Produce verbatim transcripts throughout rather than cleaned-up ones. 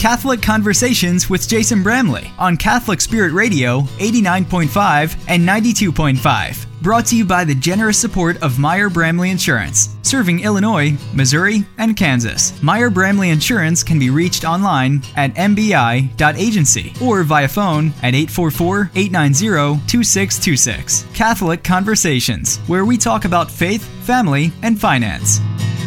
Catholic Conversations with Jason Bramley on Catholic Spirit Radio eighty-nine point five and ninety-two point five. Brought to you by the generous support of Meyer Bramley Insurance, serving Illinois, Missouri, and Kansas. Meyer Bramley Insurance can be reached online at m b i dot agency or via phone at eight four four, eight nine zero, two six two six. Catholic Conversations, where we talk about faith, family, and finance.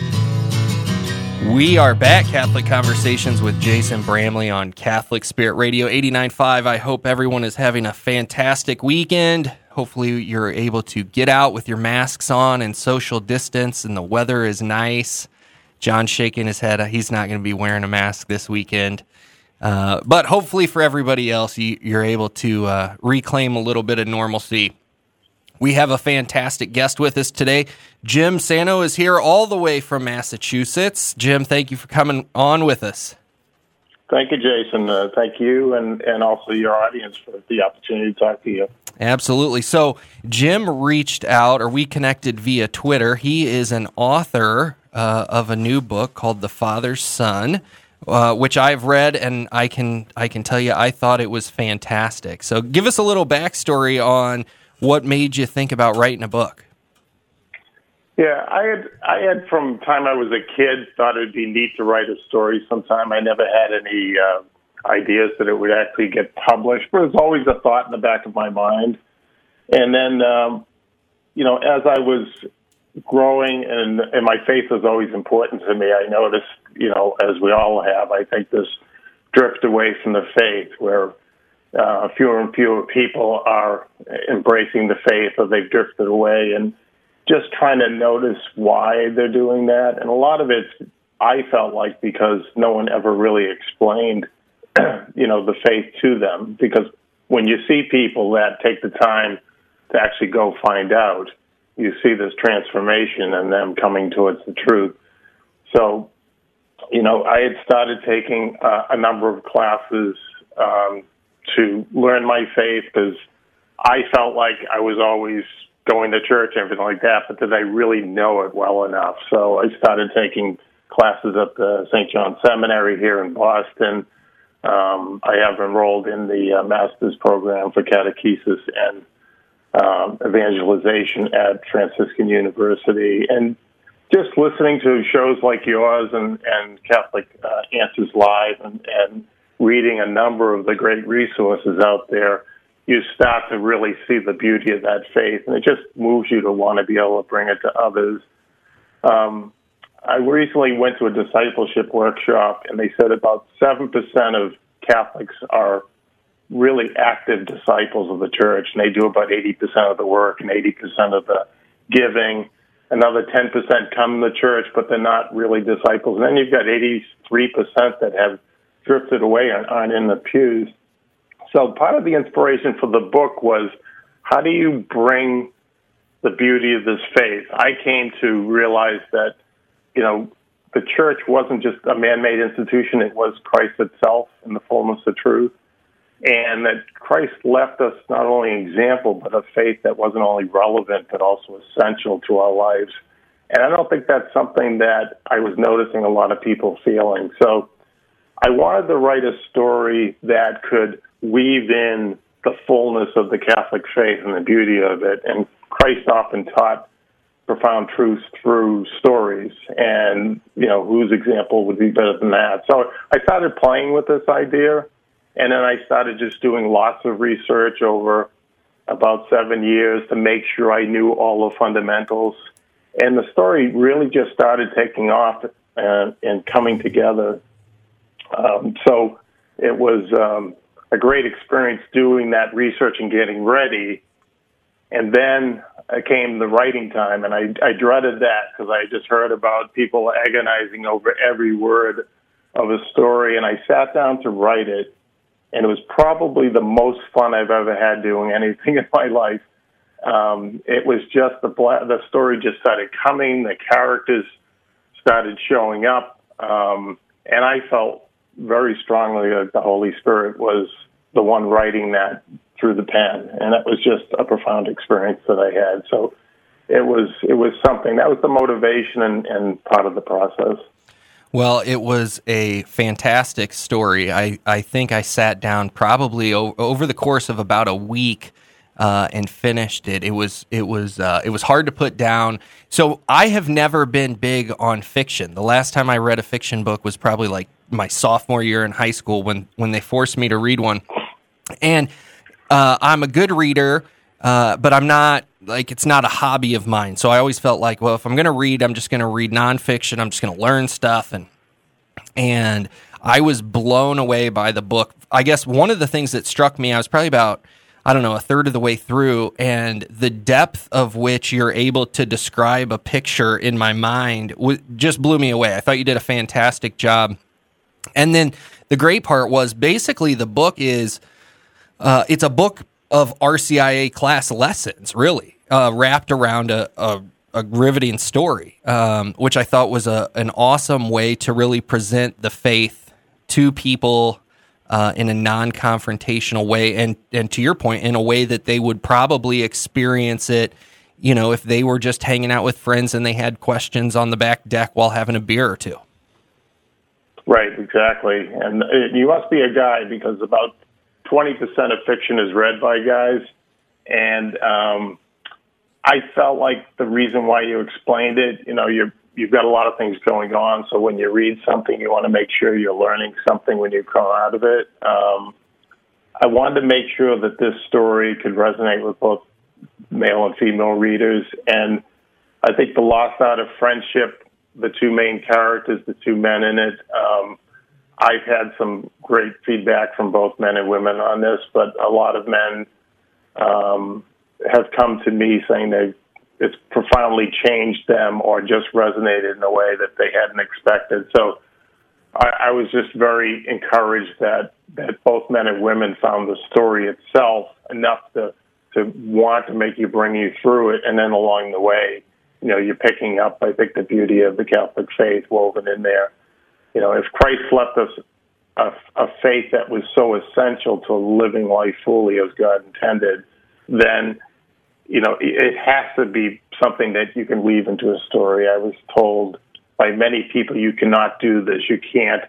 We are back, Catholic Conversations with Jason Bramley on Catholic Spirit Radio eighty-nine point five. I hope everyone is having a fantastic weekend. Hopefully you're able to get out with your masks on and social distance, and the weather is nice. John's shaking his head. He's not going to be wearing a mask this weekend. Uh, but hopefully for everybody else, you, you're able to uh, reclaim a little bit of normalcy. We have a fantastic guest with us today. Jim Sano is here all the way from Massachusetts. Jim, thank you for coming on with us. Thank you, Jason. Uh, thank you, and, and also your audience for the opportunity to talk to you. Absolutely. So Jim reached out, or we connected via Twitter. He is an author uh, of a new book called The Father's Son, uh, which I've read, and I can I can tell you I thought it was fantastic. So give us a little backstory on what made you think about writing a book. Yeah, I had I had from the time I was a kid thought it would be neat to write a story sometime. I never had any uh, ideas that it would actually get published, but it was always a thought in the back of my mind. And then, um, you know, as I was growing, and, and my faith was always important to me, I noticed, you know, as we all have, I think this drift away from the faith where uh, fewer and fewer people are embracing the faith, or they've drifted away, and just trying to notice why they're doing that. And a lot of it, I felt like, because no one ever really explained, you know, the faith to them. Because when you see people that take the time to actually go find out, you see this transformation and them coming towards the truth. So, you know, I had started taking uh, a number of classes um, to learn my faith, because I felt like I was always going to church and everything like that, but did I really know it well enough? So I started taking classes at the Saint John Seminary here in Boston. Um, I have enrolled in the uh, master's program for catechesis and um, evangelization at Franciscan University. And just listening to shows like yours and, and Catholic uh, Answers Live, and, and reading a number of the great resources out there, you start to really see the beauty of that faith, and it just moves you to want to be able to bring it to others. Um, I recently went to a discipleship workshop, and they said about seven percent of Catholics are really active disciples of the church, and they do about eighty percent of the work and eighty percent of the giving. Another ten percent come to the church, but they're not really disciples. And then you've got eighty-three percent that have drifted away and aren't in the pews. So part of the inspiration for the book was, how do you bring the beauty of this faith? I came to realize that, you know, the church wasn't just a man-made institution. It was Christ itself in the fullness of truth. And that Christ left us not only an example, but a faith that wasn't only relevant, but also essential to our lives. And I don't think that's something that I was noticing a lot of people feeling. So I wanted to write a story that could weave in the fullness of the Catholic faith and the beauty of it. And Christ often taught profound truths through stories, and, you know, whose example would be better than that? So I started playing with this idea, and then I started just doing lots of research over about seven years to make sure I knew all the fundamentals. And the story really just started taking off and, and coming together. Um, so it was um, a great experience doing that research and getting ready. And then came the writing time, and I, I dreaded that because I just heard about people agonizing over every word of a story. And I sat down to write it, and it was probably the most fun I've ever had doing anything in my life. Um, it was just the the story just started coming, the characters started showing up, um, and I felt very strongly that the Holy Spirit was the one writing that through the pen, and it was just a profound experience that I had. So it was it was something that was the motivation and, and part of the process. Well, it was a fantastic story. I, I think I sat down probably o- over the course of about a week uh, and finished it. It was it was uh, it was hard to put down. So I have never been big on fiction. The last time I read a fiction book was probably like my sophomore year in high school when when they forced me to read one. And uh, I'm a good reader, uh, but I'm not. Like, it's not a hobby of mine. So I always felt like, well, if I'm going to read, I'm just going to read nonfiction. I'm just going to learn stuff. And and I was blown away by the book. I guess one of the things that struck me, I was probably about, I don't know, a third of the way through, and the depth of which you're able to describe a picture in my mind w- just blew me away. I thought you did a fantastic job. And then the great part was basically the book is, uh, it's a book of R C I A class lessons, really. Uh, wrapped around a, a, a riveting story, um, which I thought was a, an awesome way to really present the faith to people uh, in a non-confrontational way, and and to your point, in a way that they would probably experience it, you know, if they were just hanging out with friends and they had questions on the back deck while having a beer or two. Right, exactly. And you must be a guy, because about twenty percent of fiction is read by guys, and um, I felt like the reason why you explained it, you know, you're, you've got a lot of things going on, so when you read something, you want to make sure you're learning something when you come out of it. Um, I wanted to make sure that this story could resonate with both male and female readers, and I think the lost art of friendship, the two main characters, the two men in it, um, I've had some great feedback from both men and women on this, but a lot of men um, have come to me saying that it's profoundly changed them or just resonated in a way that they hadn't expected. So I, I was just very encouraged that, that both men and women found the story itself enough to, to want to make you, bring you through it, and then along the way, you know, you're picking up, I think, the beauty of the Catholic faith woven in there. You know, if Christ left us a, a faith that was so essential to living life fully as God intended, then, you know, it has to be something that you can weave into a story. I was told by many people, you cannot do this. You can't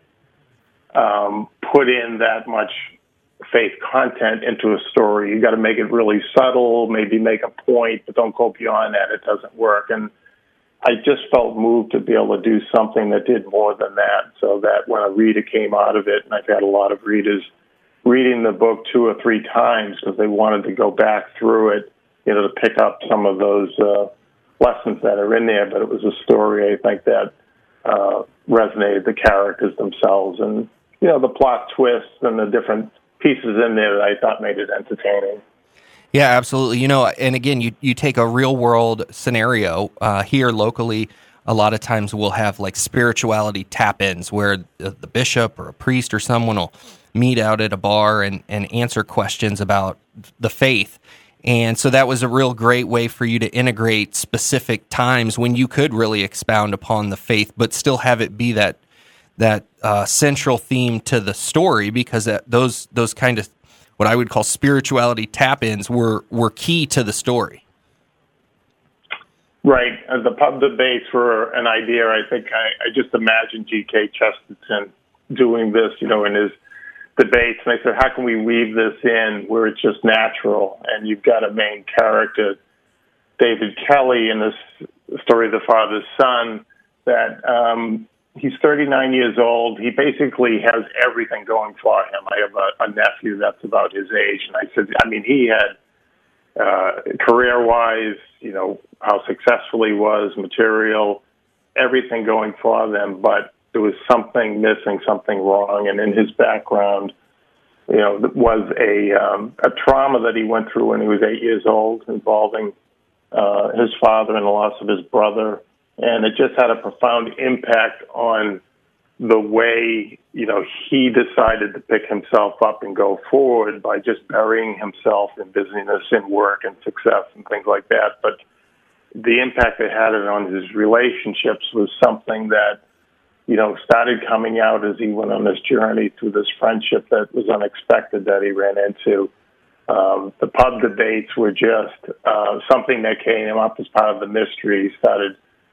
um, put in that much faith content into a story. You got to make it really subtle, maybe make a point, but don't go beyond that. It doesn't work. And I just felt moved to be able to do something that did more than that, so that when a reader came out of it, and I've had a lot of readers reading the book two or three times because they wanted to go back through it, you know, to pick up some of those uh, lessons that are in there. But it was a story, I think, that uh, resonated the characters themselves, and, you know, the plot twists and the different pieces in there that I thought made it entertaining. Yeah, absolutely. You know, and again, you, you take a real world scenario uh, here locally. A lot of times we'll have like spirituality tap-ins where the, the bishop or a priest or someone will meet out at a bar and, and answer questions about the faith. And so that was a real great way for you to integrate specific times when you could really expound upon the faith, but still have it be that that uh, central theme to the story, because that, those those kind of what I would call spirituality tap-ins were were key to the story. Right. Uh, the pub debates were an idea. I think I, I just imagined G K Chesterton doing this, you know, in his debates, and I said, how can we weave this in where it's just natural? And you've got a main character, David Kelly, in this story of the father's son, that um, he's thirty-nine years old. He basically has everything going for him. I have a, a nephew that's about his age, and I said, I mean, he had uh, career-wise, you know, how successful he was, material, everything going for them, but there was something missing, something wrong, and in his background, you know, was a um, a trauma that he went through when he was eight years old, involving uh, his father and the loss of his brother, and it just had a profound impact on the way, you know, he decided to pick himself up and go forward by just burying himself in business and work and success and things like that. But the impact it had on his relationships was something that, you know, started coming out as he went on this journey through this friendship that was unexpected that he ran into. Um, the pub debates were just uh, something that came up as part of the mystery. He started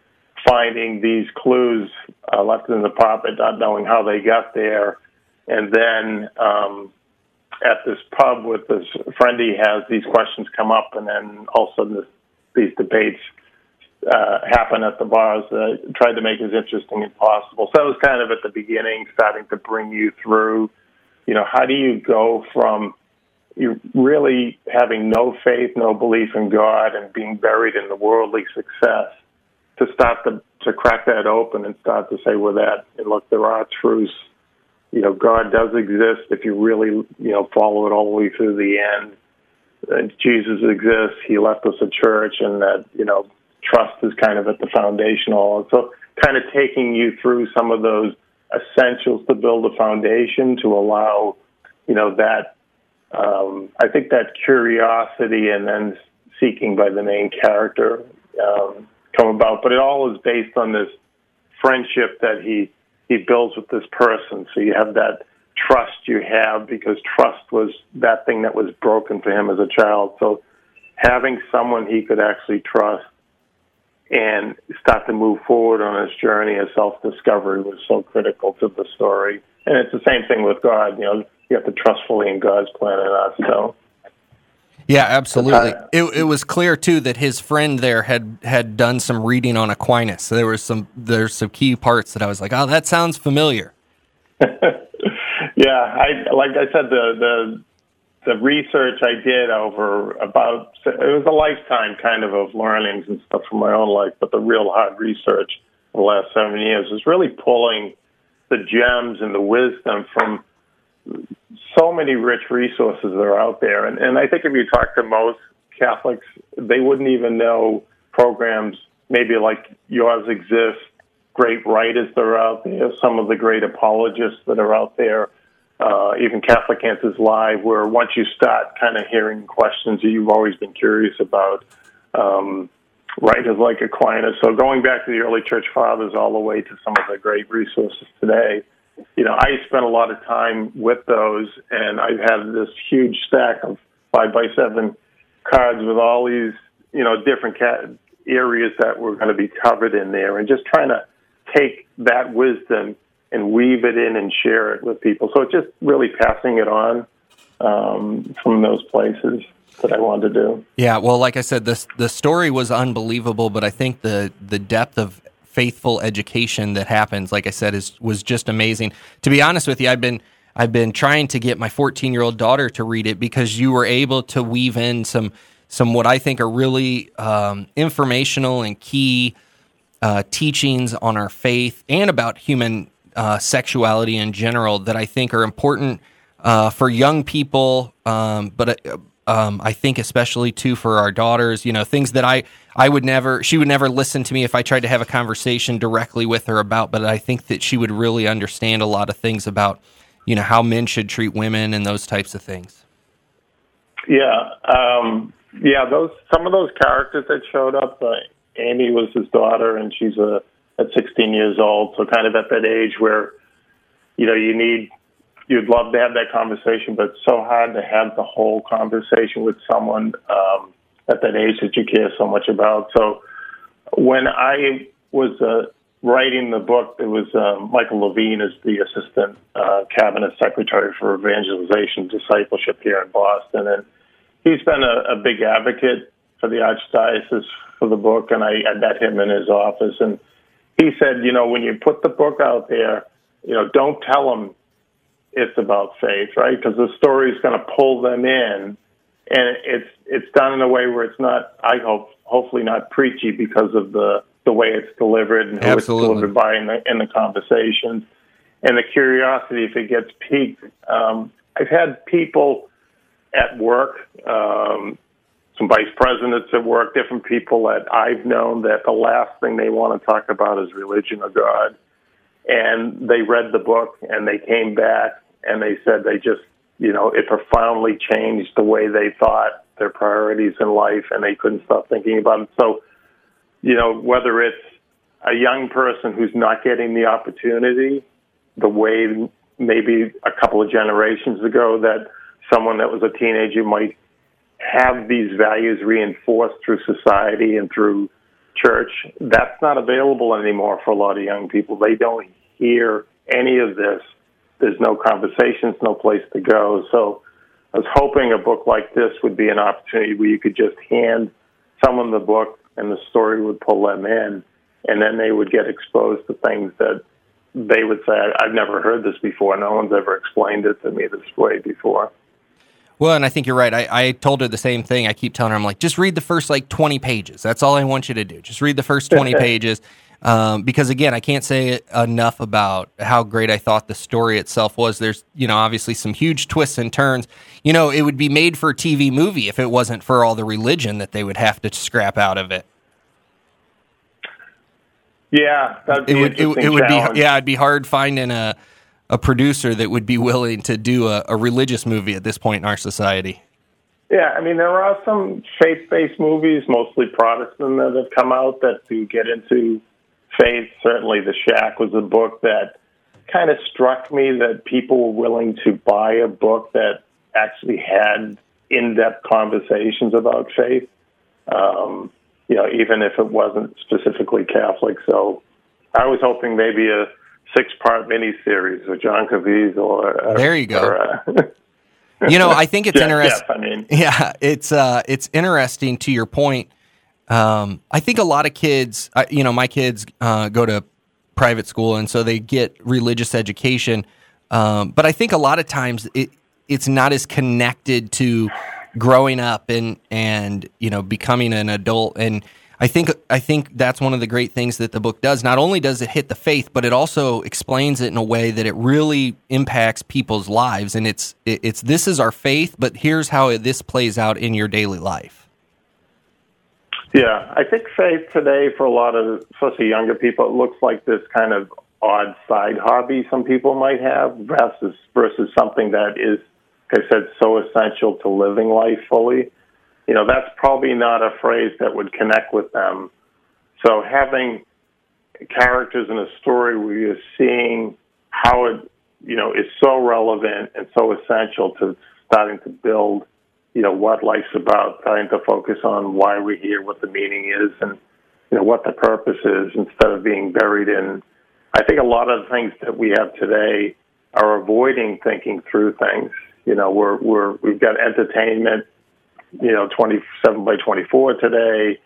finding these clues uh, left in the apartment, not knowing how they got there. And then um, at this pub with this friend he has, these questions come up, and then all of a sudden this, these debates uh, happen at the bars. Uh, tried to make it as interesting as possible. So it was kind of at the beginning, starting to bring you through, you know, how do you go from you really having no faith, no belief in God, and being buried in the worldly success, to start to, to crack that open and start to say, well, that, and look, there are truths. You know, God does exist if you really, you know, follow it all the way through the end. And Jesus exists. He left us a church, and that, you know, trust is kind of at the foundational. So kind of taking you through some of those essentials to build a foundation to allow, you know, that, um, I think that curiosity and then seeking by the main character um, come about. But it all is based on this friendship that he, he builds with this person. So you have that trust you have, because trust was that thing that was broken for him as a child. So having someone he could actually trust and start to move forward on his journey of self-discovery was so critical to the story. And it's the same thing with God. You know, you have to trust fully in God's plan in us. So, yeah, absolutely. Uh, it, it was clear too that his friend there had, had done some reading on Aquinas. So there was some there's some key parts that I was like, oh, that sounds familiar. Yeah, I like I said, the the the research I did over about it was a lifetime kind of of learnings and stuff from my own life, but the real hard research in the last seven years is really pulling the gems and the wisdom from so many rich resources that are out there. And, and I think if you talk to most Catholics, they wouldn't even know programs maybe like yours exist, great writers that are out there, some of the great apologists that are out there, uh, even Catholic Answers Live, where once you start kind of hearing questions that you've always been curious about, um, writers like Aquinas. So going back to the early church fathers all the way to some of the great resources today, you know, I spent a lot of time with those, and I've had this huge stack of five by seven cards with all these, you know, different cat areas that were going to be covered in there, and just trying to take that wisdom and weave it in and share it with people. So it's just really passing it on um, from those places that I wanted to do. Yeah, well, like I said, this the story was unbelievable, but I think the the depth of faithful education that happens, like I said, is was just amazing. To be honest with you, I've been I've been trying to get my fourteen-year-old daughter to read it, because you were able to weave in some some what I think are really um, informational and key uh, teachings on our faith and about human uh, sexuality in general that I think are important uh, for young people, um, but uh, Um, I think especially, too, for our daughters, you know, things that I, I would never, she would never listen to me if I tried to have a conversation directly with her about, but I think that she would really understand a lot of things about, you know, how men should treat women and those types of things. Yeah. Um, yeah, those, some of those characters that showed up, uh, Amy was his daughter, and she's a, at sixteen years old, so kind of at that age where, you know, you need, you'd love to have that conversation, but it's so hard to have the whole conversation with someone um, at that age that you care so much about. So when I was uh, writing the book, it was uh, Michael Levine is the assistant uh, cabinet secretary for evangelization discipleship here in Boston, and he's been a, a big advocate for the Archdiocese for the book, and I, I met him in his office, and he said, you know, when you put the book out there, you know, don't tell them it's about faith, right? Because the story is going to pull them in, and it's it's done in a way where it's not, I hope, hopefully not preachy because of the, the way it's delivered and who Absolutely. it's delivered by in the, in the conversations. And the curiosity, if it gets piqued. Um, I've had people at work, um, some vice presidents at work, different people that I've known that the last thing they want to talk about is religion or God. And they read the book and they came back and they said they just, you know, it profoundly changed the way they thought, their priorities in life, and they couldn't stop thinking about it. So, you know, whether it's a young person who's not getting the opportunity the way maybe a couple of generations ago that someone that was a teenager might have these values reinforced through society and through church. That's not available anymore for a lot of young people. They don't hear any of this. There's no conversations, no place to go. So I was hoping a book like this would be an opportunity where you could just hand someone the book and the story would pull them in, and then they would get exposed to things that they would say, I've never heard this before. No one's ever explained it to me this way before. Well, and I think you're right. I, I told her the same thing. I keep telling her, I'm like, just read the first like twenty pages. That's all I want you to do. Just read the first twenty pages. Um, because again, I can't say enough about how great I thought the story itself was. There's, you know, obviously some huge twists and turns. You know, it would be made for a T V movie if it wasn't for all the religion that they would have to scrap out of it. Yeah, that'd be it would. It, it would challenge. be. Yeah, it'd be hard finding a a producer that would be willing to do a, a religious movie at this point in our society. Yeah, I mean, there are some faith-based movies, mostly Protestant, that have come out that do get into faith. Certainly, The Shack was a book that kind of struck me that people were willing to buy a book that actually had in-depth conversations about faith. Um, you know, even if it wasn't specifically Catholic. So I was hoping maybe a six-part miniseries with John Caviezel or... Uh, there you go. Or, uh, you know, I think it's Jeff, interesting. Jeff, I mean. Yeah, it's uh, it's interesting to your point. Um, I think a lot of kids, uh, you know, my kids uh, go to private school, and so they get religious education. Um, but I think a lot of times it it's not as connected to growing up and and you know becoming an adult. And I think I think that's one of the great things that the book does. Not only does it hit the faith, but it also explains it in a way that it really impacts people's lives. And it's it, it's this is our faith, but here's how this plays out in your daily life. Yeah, I think faith today for a lot of, especially younger people, it looks like this kind of odd side hobby some people might have versus versus something that is, like I said, so essential to living life fully. You know, that's probably not a phrase that would connect with them. So having characters in a story where you're seeing how it, you know, is so relevant and so essential to starting to build, you know, what life's about, trying to focus on why we're here, what the meaning is, and, you know, what the purpose is, instead of being buried in. I think a lot of the things that we have today are avoiding thinking through things. You know, we're, we're, we've got entertainment, you know, twenty-seven by twenty-four today.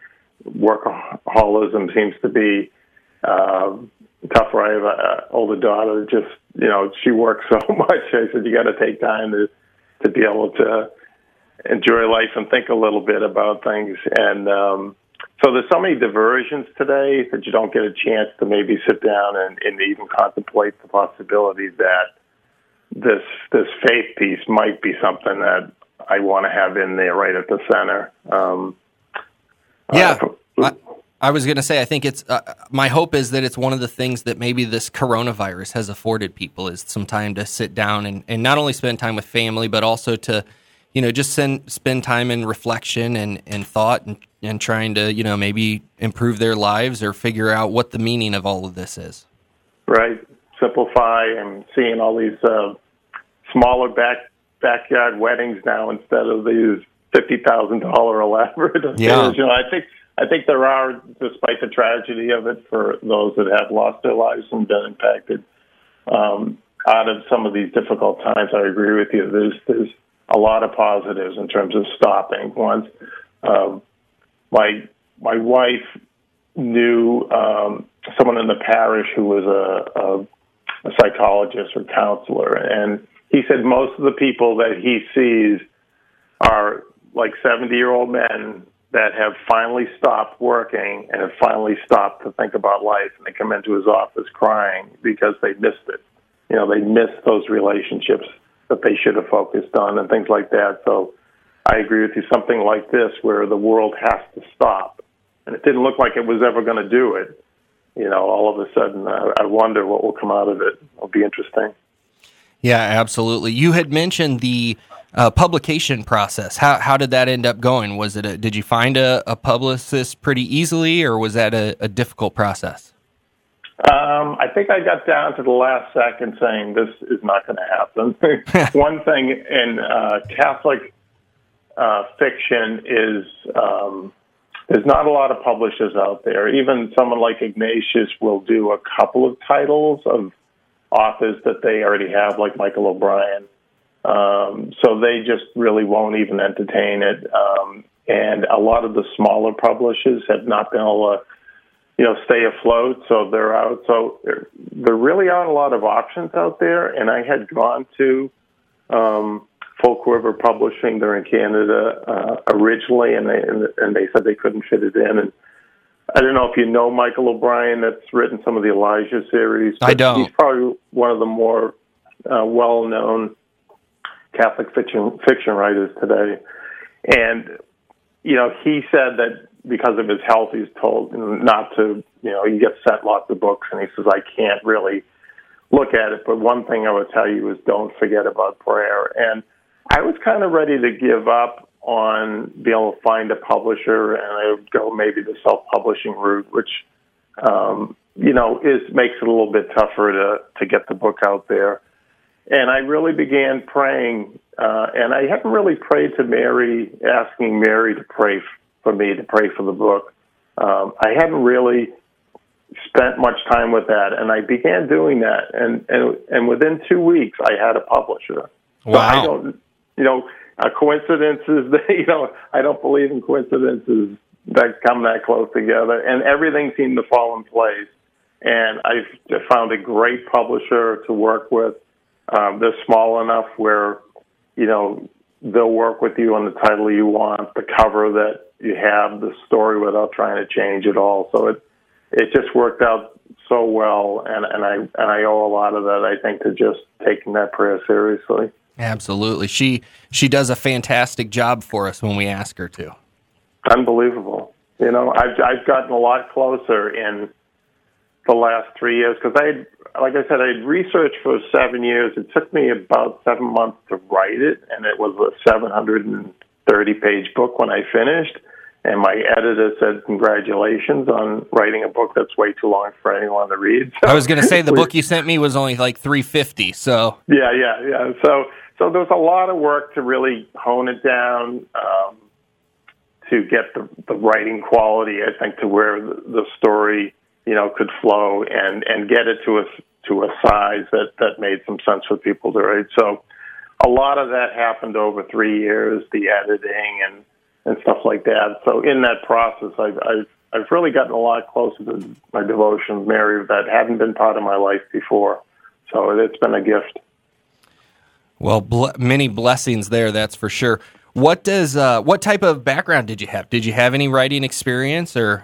Workaholism seems to be uh, tougher. I have an older daughter, just, you know, she works so much. I said, you got to take time to, to be able to enjoy life and think a little bit about things. And um, so there's so many diversions today that you don't get a chance to maybe sit down and, and even contemplate the possibility that this this faith piece might be something that I want to have in there right at the center. Um, yeah, uh, I, I was going to say, I think it's, uh, my hope is that it's one of the things that maybe this coronavirus has afforded people is some time to sit down and, and not only spend time with family, but also to, you know, just send, spend time in reflection and, and thought and, and trying to, you know, maybe improve their lives or figure out what the meaning of all of this is. Right. Simplify and seeing all these uh, smaller back backyard weddings now instead of these fifty thousand dollar elaborate affairs. Yeah. You know, I think I think there are, despite the tragedy of it, for those that have lost their lives and been impacted um, out of some of these difficult times. I agree with you. There's there's a lot of positives in terms of stopping. Once um, my my wife knew um, someone in the parish who was a, a, a psychologist or counselor, and he said most of the people that he sees are like seventy-year-old men that have finally stopped working and have finally stopped to think about life, and they come into his office crying because they missed it. You know, they missed those relationships that they should have focused on and things like that. So I agree with you, something like this where the world has to stop, and it didn't look like it was ever going to do it. You know, all of a sudden, I, I wonder what will come out of it. It'll be interesting. Yeah, absolutely. You had mentioned the uh, publication process. How how did that end up going? Was it a, did you find a, a publicist pretty easily, or was that a, a difficult process? Um, I think I got down to the last second saying this is not going to happen. One thing in uh, Catholic uh, fiction is um, there's not a lot of publishers out there. Even someone like Ignatius will do a couple of titles of authors that they already have, like Michael O'Brien. Um, so they just really won't even entertain it. Um, and a lot of the smaller publishers have not been able to, you know, stay afloat, so they're out. So there, there really aren't a lot of options out there. And I had gone to um, Folk River Publishing. They're in Canada uh, originally, and they and they said they couldn't fit it in. And I don't know if you know Michael O'Brien, that's written some of the Elijah series. I don't. He's probably one of the more uh, well-known Catholic fiction fiction writers today. And, you know, he said that because of his health, he's told not to, you know, he gets sent lots of books, and he says, I can't really look at it. But one thing I would tell you is don't forget about prayer. And I was kind of ready to give up on being able to find a publisher, and I would go maybe the self-publishing route, which, um, you know, is makes it a little bit tougher to, to get the book out there. And I really began praying, uh, and I hadn't really prayed to Mary, asking Mary to pray for me, to pray for the book. Um, I hadn't really spent much time with that, and I began doing that, and, and, and within two weeks, I had a publisher. Wow. So I don't, you know, uh, coincidences, you know, I don't believe in coincidences that come that close together, and everything seemed to fall in place. And I've found a great publisher to work with. Um, they're small enough where, you know, they'll work with you on the title you want, the cover that you have, the story without trying to change it all. So it it just worked out so well, and, and I and I owe a lot of that, I think, to just taking that prayer seriously. Absolutely. She she does a fantastic job for us when we ask her to. Unbelievable. You know, I've I've gotten a lot closer in the last three years because I, like I said, I had researched for seven years. It took me about seven months to write it, and it was a seven hundred thirty page book when I finished. And my editor said, congratulations on writing a book that's way too long for anyone to read. So, I was going to say the book you sent me was only like three fifty. So yeah, yeah, yeah. So so there's a lot of work to really hone it down, um, to get the, the writing quality, I think, to where the, the story, you know, could flow, and, and get it to a to a size that, that made some sense for people to read. So a lot of that happened over three years, the editing and and stuff like that. So in that process, I've, I've, I've really gotten a lot closer to my devotion to Mary that hadn't been part of my life before. So it's been a gift. Well, ble- many blessings there, that's for sure. What does uh, what type of background did you have? Did you have any writing experience, or?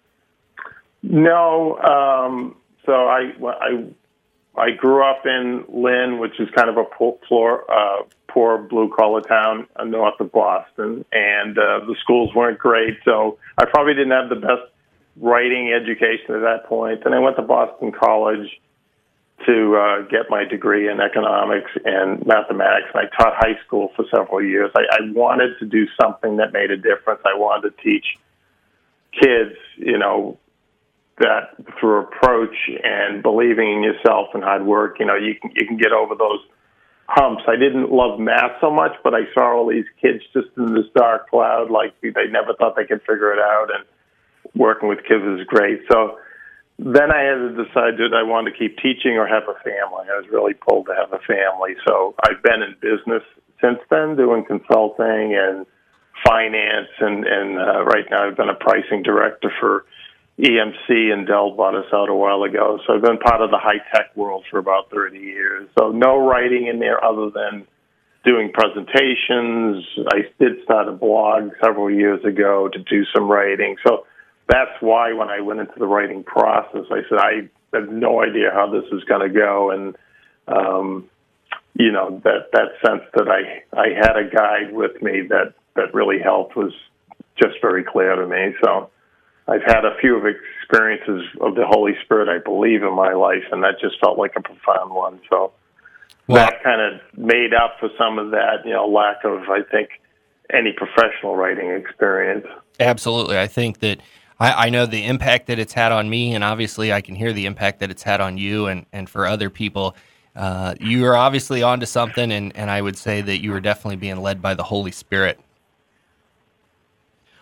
No. Um, so I, I, I grew up in Lynn, which is kind of a poor, uh, poor blue-collar town north of Boston, and uh, the schools weren't great, so I probably didn't have the best writing education at that point. And I went to Boston College to uh, get my degree in economics and mathematics, and I taught high school for several years. I, I wanted to do something that made a difference. I wanted to teach kids, you know, that through approach and believing in yourself and hard work, you know, you can you can get over those humps. I didn't love math so much, but I saw all these kids just in this dark cloud, like they never thought they could figure it out, and working with kids is great. So then I had to decide, did I want to keep teaching or have a family? I was really pulled to have a family. So I've been in business since then, doing consulting and finance, and, and uh, right now I've been a pricing director for E M C, and Dell bought us out a while ago. So I've been part of the high-tech world for about thirty years. So no writing in there other than doing presentations. I did start a blog several years ago to do some writing. So that's why when I went into the writing process, I said, I have no idea how this is going to go. And, um, you know, that, that sense that I, I had a guide with me that, that really helped was just very clear to me. So I've had a few of experiences of the Holy Spirit, I believe, in my life, and that just felt like a profound one. So well, that kind of made up for some of that, you know, lack of, I think, any professional writing experience. Absolutely. I think that I, I know the impact that it's had on me, and obviously I can hear the impact that it's had on you and, and for other people. Uh, you are obviously onto something, and, and I would say that you are definitely being led by the Holy Spirit.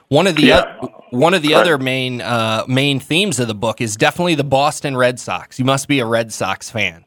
One of the Yeah. o- one of the Right. other main uh, main themes of the book is definitely the Boston Red Sox. You must be a Red Sox fan.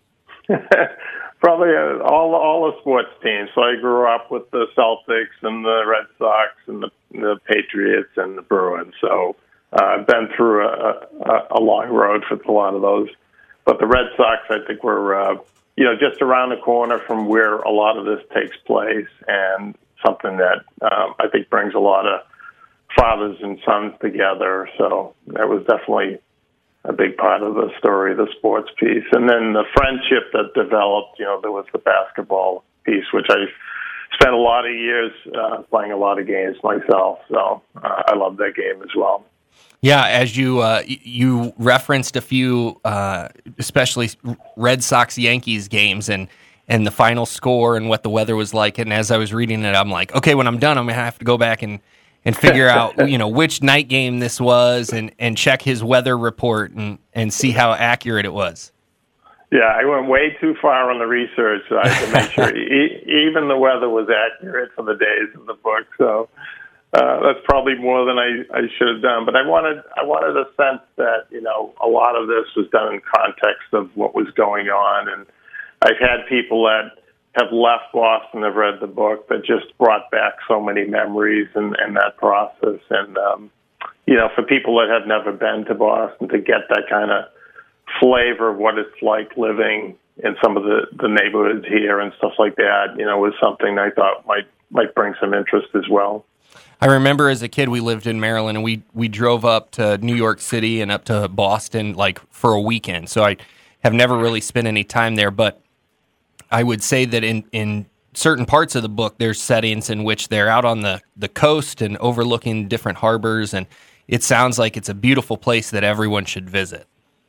Probably uh, all all the sports teams. So I grew up with the Celtics and the Red Sox and the, the Patriots and the Bruins. So uh, I've been through a, a, a long road for a lot of those. But the Red Sox, I think, were uh, you know just around the corner from where a lot of this takes place, and something that um, I think brings a lot of fathers and sons together. So that was definitely a big part of the story, the sports piece. And then the friendship that developed, you know, there was the basketball piece, which I spent a lot of years uh, playing a lot of games myself. So uh, I love that game as well. Yeah, as you uh, y- you referenced a few, uh, especially Red Sox Yankees games and and the final score and what the weather was like. And as I was reading it, I'm like, okay, when I'm done, I'm gonna have to go back and, and figure out you know which night game this was and, and check his weather report and, and see how accurate it was. Yeah, I went way too far on the research side to make sure e- even the weather was accurate for the days of the book. So. Uh, that's probably more than I, I should have done, but I wanted I wanted a sense that you know a lot of this was done in context of what was going on, and I've had people that have left Boston, have read the book, that just brought back so many memories and, and that process, and um, you know for people that have never been to Boston to get that kind of flavor of what it's like living in some of the, the neighborhoods here and stuff like that, you know, was something I thought might might bring some interest as well. I remember as a kid we lived in Maryland and we we drove up to New York City and up to Boston like for a weekend. So I have never really spent any time there, but I would say that in, in certain parts of the book there's settings in which they're out on the, the coast and overlooking different harbors, and it sounds like it's a beautiful place that everyone should visit.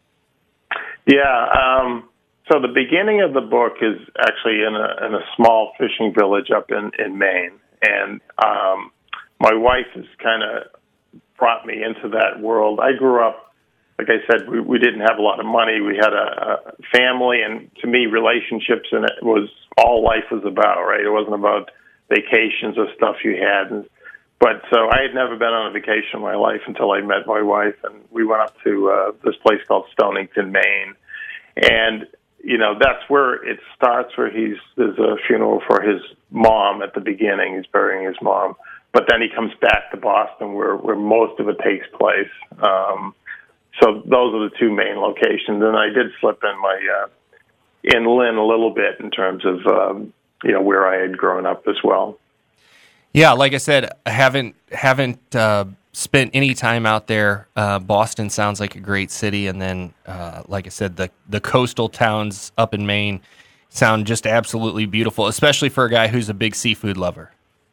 Yeah, um, so the beginning of the book is actually in a in a small fishing village up in, in Maine, and um my wife has kind of brought me into that world. I grew up, like I said, we, we didn't have a lot of money. We had a, a family, and to me, relationships and it was all life was about, right? It wasn't about vacations or stuff you had. And, but so I had never been on a vacation in my life until I met my wife, and we went up to uh, this place called Stonington, Maine. And, you know, that's where it starts, where he's there's a funeral for his mom at the beginning. He's burying his mom. But then he comes back to Boston, where, where most of it takes place. Um, so those are the two main locations. And I did slip in my uh, inland a little bit in terms of um, you know where I had grown up as well. Yeah, like I said, I haven't haven't uh, spent any time out there. Uh, Boston sounds like a great city, and then, uh, like I said, the the coastal towns up in Maine sound just absolutely beautiful, especially for a guy who's a big seafood lover.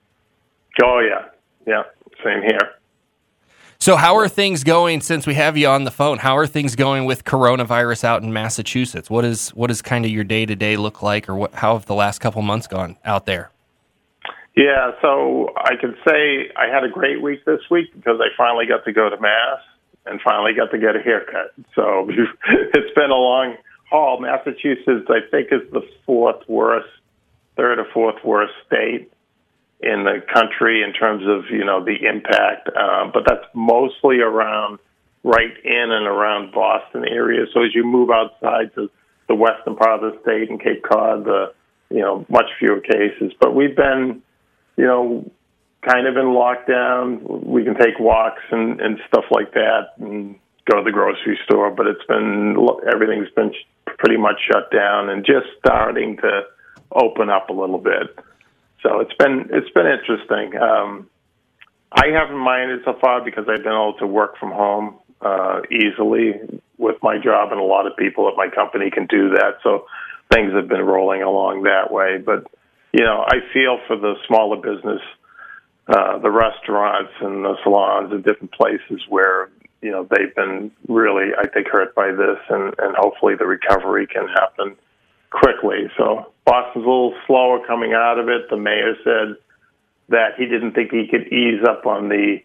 Oh, yeah. Yeah, same here. So how are things going, since we have you on the phone, how are things going with coronavirus out in Massachusetts? What is what does kind of your day-to-day look like, or what? How have the last couple months gone out there? Yeah, so I could say I had a great week this week because I finally got to go to Mass and finally got to get a haircut. So it's been a long haul. Massachusetts, I think, is the fourth worst, third or fourth worst state in the country in terms of, you know, the impact. Um, but that's mostly around right in and around Boston area. So as you move outside to the western part of the state and Cape Cod, the, you know, much fewer cases. But we've been, you know, kind of in lockdown. We can take walks and, and stuff like that and go to the grocery store, but it's been, everything's been pretty much shut down and just starting to open up a little bit. So it's been it's been interesting. Um, I haven't minded so far because I've been able to work from home uh, easily with my job, and a lot of people at my company can do that. So things have been rolling along that way. But, you know, I feel for the smaller business, uh, the restaurants and the salons and different places where, you know, they've been really, I think, hurt by this, and, and hopefully the recovery can happen quickly. So Boston's a little slower coming out of it. The mayor said that he didn't think he could ease up on the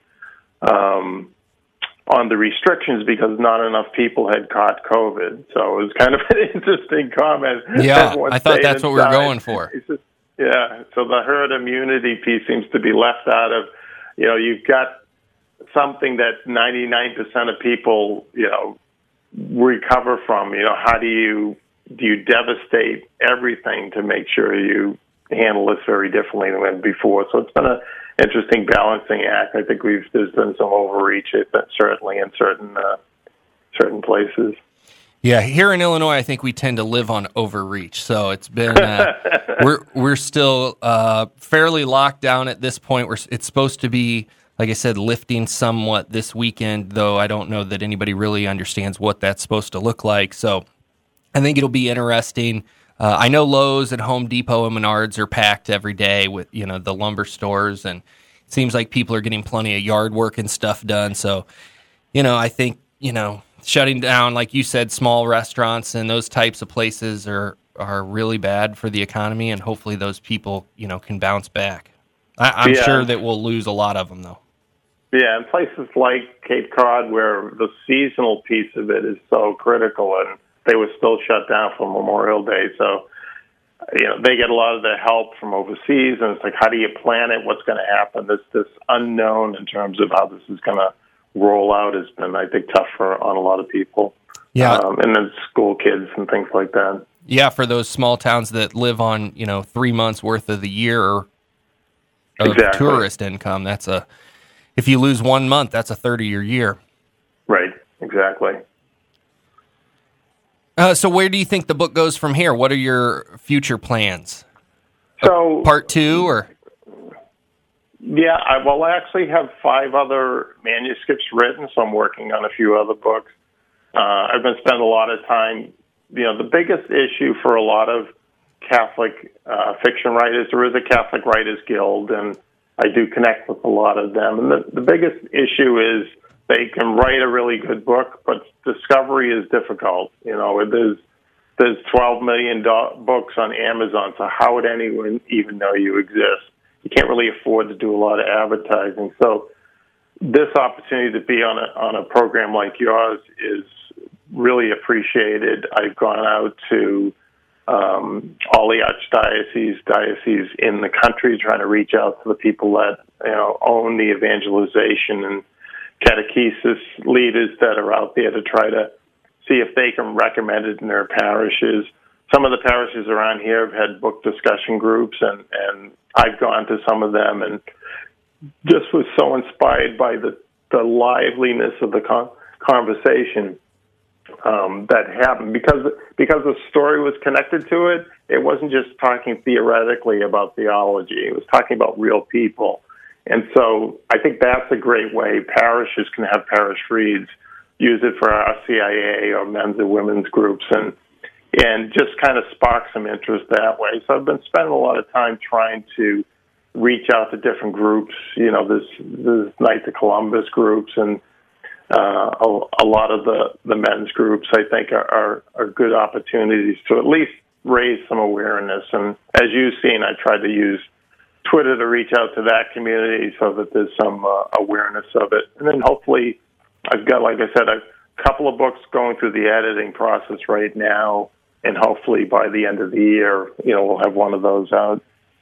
um, on the restrictions because not enough people had caught COVID. So it was kind of an interesting comment. Yeah, Everyone I thought that's inside. what we were going for. Just, yeah, so the herd immunity piece seems to be left out of, you know, you've got something that ninety-nine percent of people, you know, recover from. You know, how do you do you devastate everything to make sure you handle this very differently than before? So it's been an interesting balancing act. I think we've there's been some overreach, but certainly in certain uh, certain places. Yeah, here in Illinois, I think we tend to live on overreach. So it's been uh, we're we're still uh, fairly locked down at this point. We're it's supposed to be, like I said, lifting somewhat this weekend, though I don't know that anybody really understands what that's supposed to look like. So I think it'll be interesting. Uh, I know Lowe's and Home Depot and Menards are packed every day with, you know, the lumber stores, and it seems like people are getting plenty of yard work and stuff done. So, you know, I think, you know, shutting down, like you said, small restaurants and those types of places are, are really bad for the economy, and hopefully those people, you know, can bounce back. I, I'm yeah. sure that we'll lose a lot of them, though. Yeah, and places like Cape Cod, where the seasonal piece of it is so critical, and they were still shut down for Memorial Day. So, you know, they get a lot of the help from overseas, and it's like, how do you plan it? What's going to happen? This this unknown in terms of how this is going to roll out has been, I think, tough for on a lot of people. Yeah, um, and then school kids and things like that. Yeah, for those small towns that live on, you know, three months worth of the year of exactly. tourist income, that's a if you lose one month, that's a third of your year. Right. Exactly. Uh, so where do you think the book goes from here? What are your future plans? So a part two, or? Yeah, I, well, I actually have five other manuscripts written, so I'm working on a few other books. Uh, I've been spending a lot of time, you know, the biggest issue for a lot of Catholic uh, fiction writers, there is a Catholic Writers Guild, and I do connect with a lot of them. And the, the biggest issue is they can write a really good book, but discovery is difficult. You know, there's there's twelve million do- books on Amazon, so how would anyone even know you exist? You can't really afford to do a lot of advertising. So this opportunity to be on a on a program like yours is really appreciated. I've gone out to um, all the archdioceses, dioceses in the country, trying to reach out to the people that, you know, own the evangelization and catechesis leaders that are out there to try to see if they can recommend it in their parishes. Some of the parishes around here have had book discussion groups, and, and I've gone to some of them and just was so inspired by the, the liveliness of the con- conversation um, that happened. Because, because the story was connected to it, it wasn't just talking theoretically about theology. It was talking about real people. And so I think that's a great way parishes can have parish reads, use it for our C I A or men's and women's groups, and and just kind of spark some interest that way. So I've been spending a lot of time trying to reach out to different groups. You know, this this Knights of Columbus groups and uh, a, a lot of the, the men's groups, I think, are, are, are good opportunities to at least raise some awareness. And as you've seen, I tried to use Twitter to reach out to that community so that there's some uh, awareness of it. And then hopefully I've got, like I said, a couple of books going through the editing process right now, and hopefully by the end of the year, you know, we'll have one of those out.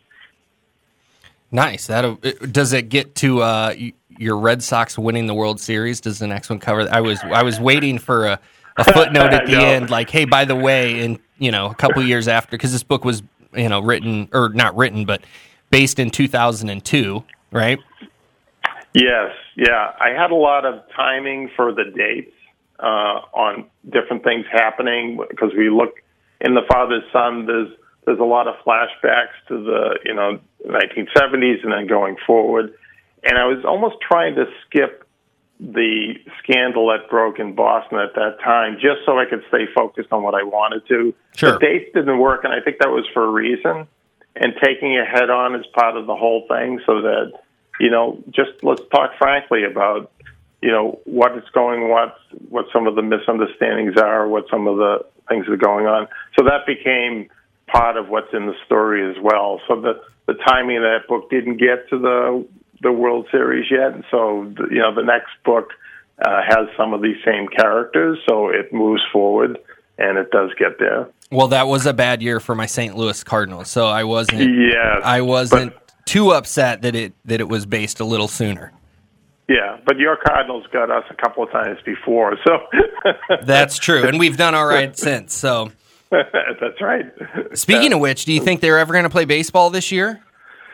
Nice. That does it get to uh, your Red Sox winning the World Series? Does the next one cover that? I was I was waiting for a, a footnote at the no. end, like, hey, by the way, in you know a couple years after, because this book was you know written or not written, but based in two thousand two, right? Yes, yeah. I had a lot of timing for the dates uh, on different things happening, because we look in the Father's Son, there's there's a lot of flashbacks to the you know nineteen seventies and then going forward, and I was almost trying to skip the scandal that broke in Boston at that time, just so I could stay focused on what I wanted to. Sure. The dates didn't work, and I think that was for a reason. And taking it head on is part of the whole thing, so that, you know, just let's talk frankly about, you know, what is going, what, what some of the misunderstandings are, what some of the things that are going on. So that became part of what's in the story as well. So the, the timing of that book didn't get to the the World Series yet. And so, the, you know, the next book uh, has some of these same characters, so it moves forward, and it does get there. Well, that was a bad year for my Saint Louis Cardinals, so I wasn't. Yes, I wasn't but, too upset that it that it was based a little sooner. Yeah, but your Cardinals got us a couple of times before, so that's true, and we've done all right since. So that's right. Speaking of which, do you think they're ever going to play baseball this year?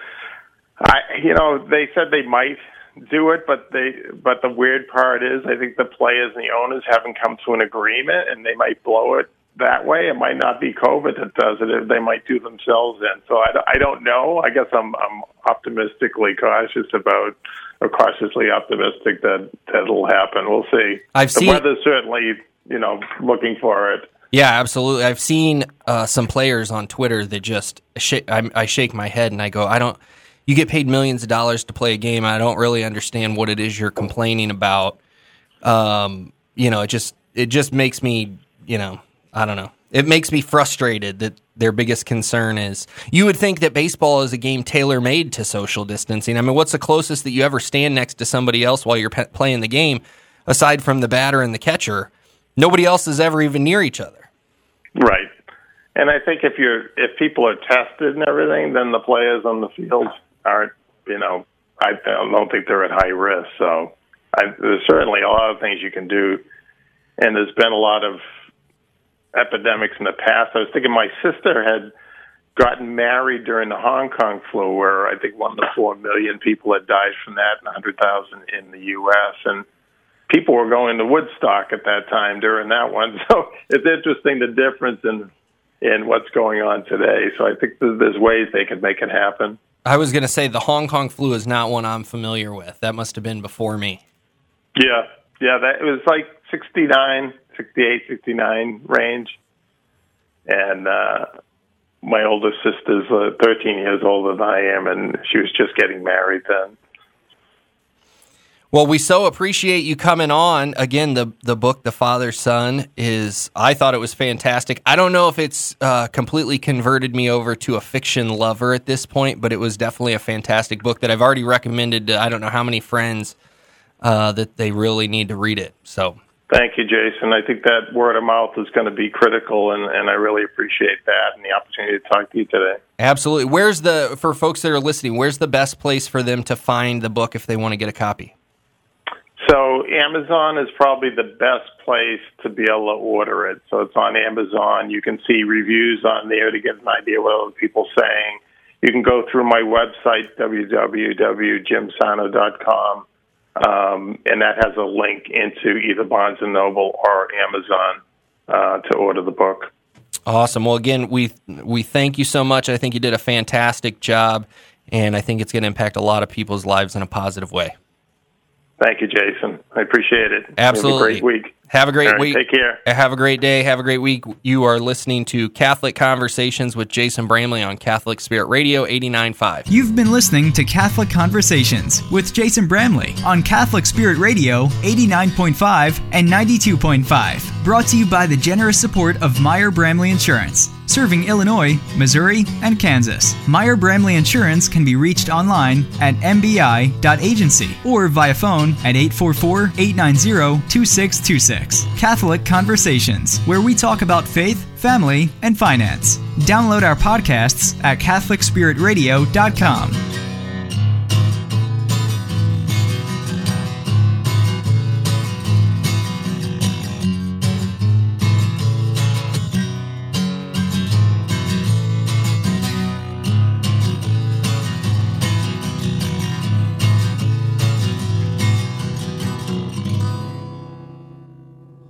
I, you know, they said they might do it, but they, but the weird part is, I think the players and the owners haven't come to an agreement, and they might blow it that way. It might not be COVID that does it; they might do themselves in. So I, I don't know. I guess I'm I'm optimistically cautious about. Or cautiously optimistic that that'll happen. We'll see. I've the seen, weather's certainly, you know, looking for it. Yeah, absolutely. I've seen uh, some players on Twitter that just sh- I, I shake my head and I go, I don't. You get paid millions of dollars to play a game. I don't really understand what it is you're complaining about. Um, you know, it just it just makes me, you know, I don't know. It makes me frustrated that their biggest concern is, you would think that baseball is a game tailor-made to social distancing. I mean, what's the closest that you ever stand next to somebody else while you're pe- playing the game, aside from the batter and the catcher? Nobody else is ever even near each other. Right. And I think if you're if people are tested and everything, then the players on the field aren't, you know, I don't think they're at high risk. So I, there's certainly a lot of things you can do, and there's been a lot of epidemics in the past. I was thinking my sister had gotten married during the Hong Kong flu, where I think one to four million people had died from that, and one hundred thousand in the U S And people were going to Woodstock at that time during that one. So it's interesting the difference in in what's going on today. So I think there's ways they could make it happen. I was going to say the Hong Kong flu is not one I'm familiar with. That must have been before me. Yeah, yeah, that it was like sixty-nine. sixty-eight, sixty-nine range. And uh, my oldest sister's uh, thirteen years older than I am, and she was just getting married then. Well, we so appreciate you coming on. Again, the, the book, The Father's Son, is, I thought it was fantastic. I don't know if it's uh, completely converted me over to a fiction lover at this point, but it was definitely a fantastic book that I've already recommended to I don't know how many friends uh, that they really need to read it. So thank you, Jason. I think that word of mouth is going to be critical, and, and I really appreciate that and the opportunity to talk to you today. Absolutely. Where's the, for folks that are listening, where's the best place for them to find the book if they want to get a copy? So Amazon is probably the best place to be able to order it. So it's on Amazon. You can see reviews on there to get an idea what other people are saying. You can go through my website, w w w dot jim sarno dot com. Um, and that has a link into either Barnes and Noble or Amazon uh, to order the book. Awesome. Well, again, we we thank you so much. I think you did a fantastic job, and I think it's going to impact a lot of people's lives in a positive way. Thank you, Jason. I appreciate it. Absolutely. Have a great week. Have a great right, week. Take care. Have a great day. Have a great week. You are listening to Catholic Conversations with Jason Bramley on Catholic Spirit Radio eighty-nine point five. You've been listening to Catholic Conversations with Jason Bramley on Catholic Spirit Radio eighty-nine point five and ninety-two point five. Brought to you by the generous support of Meyer Bramley Insurance, serving Illinois, Missouri, and Kansas. Meyer Bramley Insurance can be reached online at m b i dot agency or via phone at eight four four, eight nine zero, two six two six. Catholic Conversations, where we talk about faith, family, and finance. Download our podcasts at catholic spirit radio dot com.